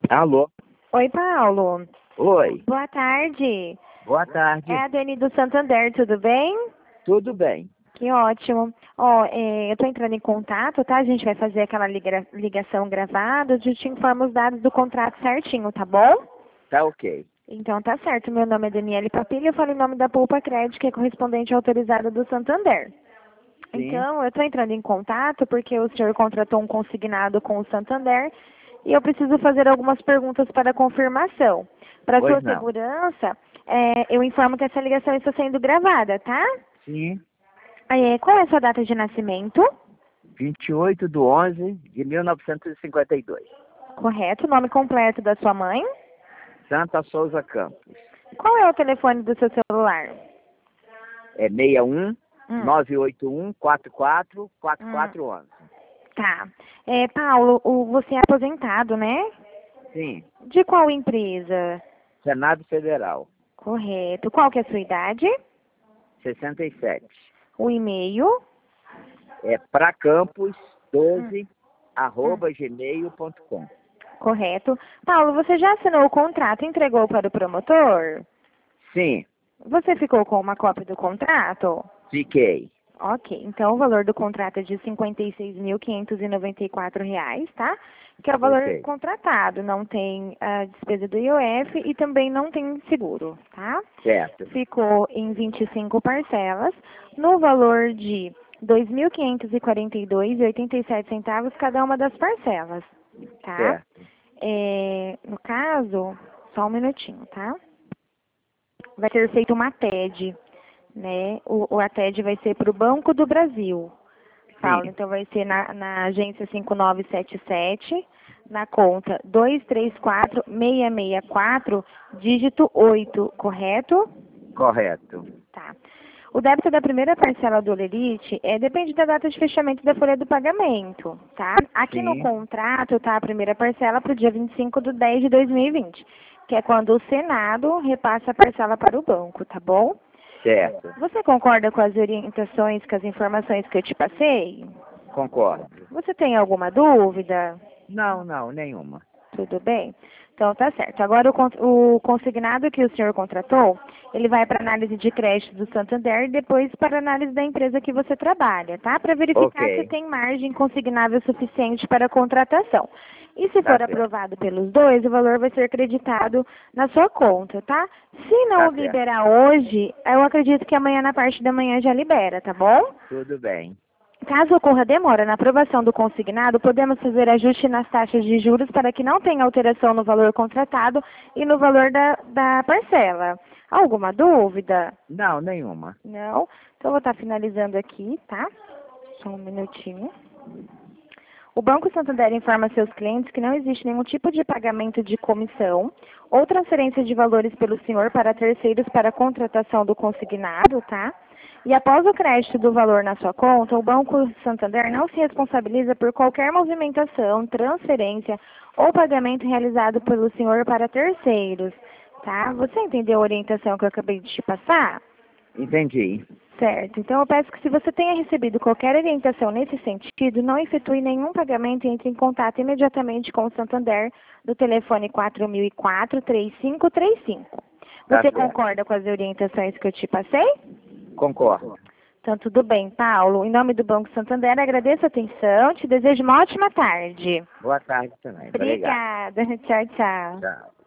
Alô? Oi, Paulo. Oi, Boa tarde. boa tarde. É a Dani do Santander, tudo bem? Tudo bem? Que ótimo. Eu tô entrando em contato, tá? A gente vai fazer aquela ligação gravada, eu te informo os dados do contrato certinho, tá bom? Tá ok. Então tá certo. Meu nome é Daniele Papilha, eu falo em nome da Poupa Crédito, que é correspondente autorizada do Santander. Sim. Então, eu estou entrando em contato porque o senhor contratou um consignado com o Santander e eu preciso fazer algumas perguntas para confirmação. Para Pois sua não. segurança, eu informo que essa ligação está sendo gravada, tá? Sim. Qual é a sua data de nascimento? 28/11/1952. Correto. Nome completo da sua mãe? Santa Souza Campos. Qual é o telefone do seu celular? É 61 Hum, 981 44 hum, 4411. tá. Paulo, você é aposentado, né? Sim. De qual empresa? Senado Federal. Correto. Qual que é a sua idade? 67. O e-mail? É pracampos Hum, 12 hum. @gmail.com. Correto. Paulo, você já assinou o contrato e entregou para o promotor? Sim. Você ficou com uma cópia do contrato? Fiquei. Ok, então o valor do contrato é de R$ 56.594, tá? Que é o valor Ok. contratado, não tem a despesa do IOF e também não tem seguro, tá? Certo. Ficou em 25 parcelas, no valor de R$ 2.542,87 cada uma das parcelas, tá? Certo. No caso, só um minutinho, tá? Vai ser feita uma TED, né? A TED vai ser para o Banco do Brasil, Paulo. Sim. Então, vai ser na agência 5977, na conta 234664, dígito 8, correto? Correto. Tá. O débito da primeira parcela do Olerite depende da data de fechamento da folha do pagamento, tá? Aqui no Sim. contrato tá a primeira parcela para o dia 25/10/2020, que é quando o Senado repassa a parcela para o banco, tá bom? Certo. Você concorda com as orientações, com as informações que eu te passei? Concordo. Você tem alguma dúvida? Não, nenhuma. Tudo bem? Então tá certo. Agora o consignado que o senhor contratou, ele vai para análise de crédito do Santander e depois para análise da empresa que você trabalha, tá? Para verificar se Ok. tem margem consignável suficiente para a contratação. E se Tá for certo. aprovado pelos dois, o valor vai ser creditado na sua conta, tá? Se não Tá certo. liberar hoje, eu acredito que amanhã na parte da manhã já libera, tá bom? Tudo bem. Caso ocorra demora na aprovação do consignado, podemos fazer ajuste nas taxas de juros para que não tenha alteração no valor contratado e no valor da parcela. Alguma dúvida? Não, nenhuma. Não? Então, eu vou estar finalizando aqui, tá? Só um minutinho. O Banco Santander informa a seus clientes que não existe nenhum tipo de pagamento de comissão ou transferência de valores pelo senhor para terceiros para a contratação do consignado, tá? E após o crédito do valor na sua conta, o Banco Santander não se responsabiliza por qualquer movimentação, transferência ou pagamento realizado pelo senhor para terceiros, tá? Você entendeu a orientação que eu acabei de te passar? Entendi. Certo. Então, eu peço que se você tenha recebido qualquer orientação nesse sentido, não efetue nenhum pagamento e entre em contato imediatamente com o Santander do telefone 4004-3535. Tá Você certo. concorda com as orientações que eu te passei? Concordo. Então, tudo bem, Paulo. Em nome do Banco Santander, agradeço a atenção, te desejo uma ótima tarde. Boa tarde também. Obrigado. Obrigada. Tchau, tchau. Tchau.